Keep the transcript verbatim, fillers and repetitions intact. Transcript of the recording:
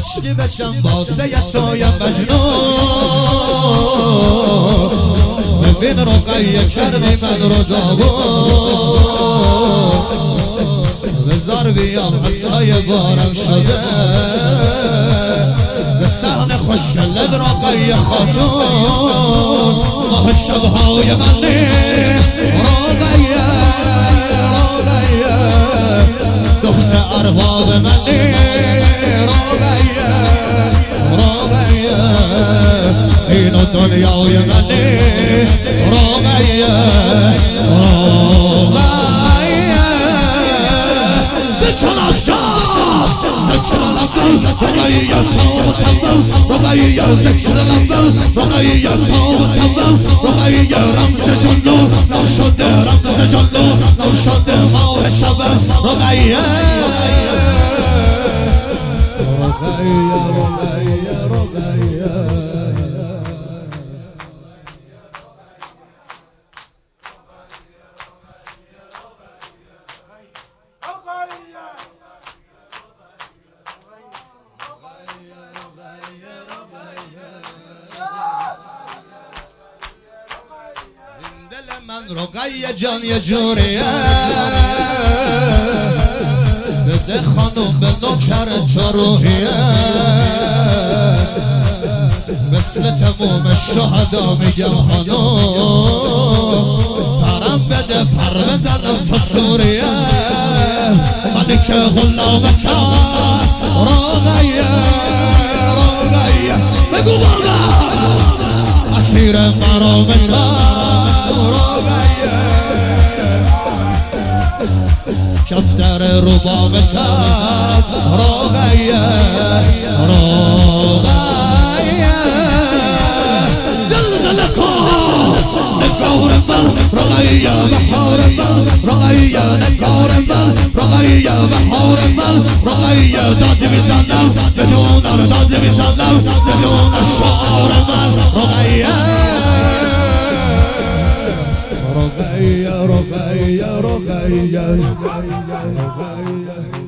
عشقی بشم واسه توی مجنون ببین رقیه کردی من رو جوون بذار بیام حتی یه بارم شده به صحن خوشگلت رقیه خاتون ماه شبهای منی رقیه رقیه دخت ارباب منی رقیه رقیه اینو دنیای منی رقیه رقیه بچن از شاست ذکر لفظم رقیه تام تمام رقیه ذکر لفظم رقیه تام تمام رقیه رمز جنو نو شده رمز جنو نو شده ماه شبم رقیه رقیه رقیه رقیه من رقیه جان یه جوریه بده خانم به نوکر تو روحیه مثل تموم شهدا میگم خانم پرم بده پر بزنم تو سوریه منی که غلامتم رقیه رقیه بگو بابا اسیر مرامتم رقیه کفتر ربابتم رقیه رقیه زلزله کن نگار من رقیه بهار من رقیه نگار من رقیه بهار من رقیه داد میزنم بدون داد میزنم بدون شعار من رقیه رقیه رقیه رقیه رقیه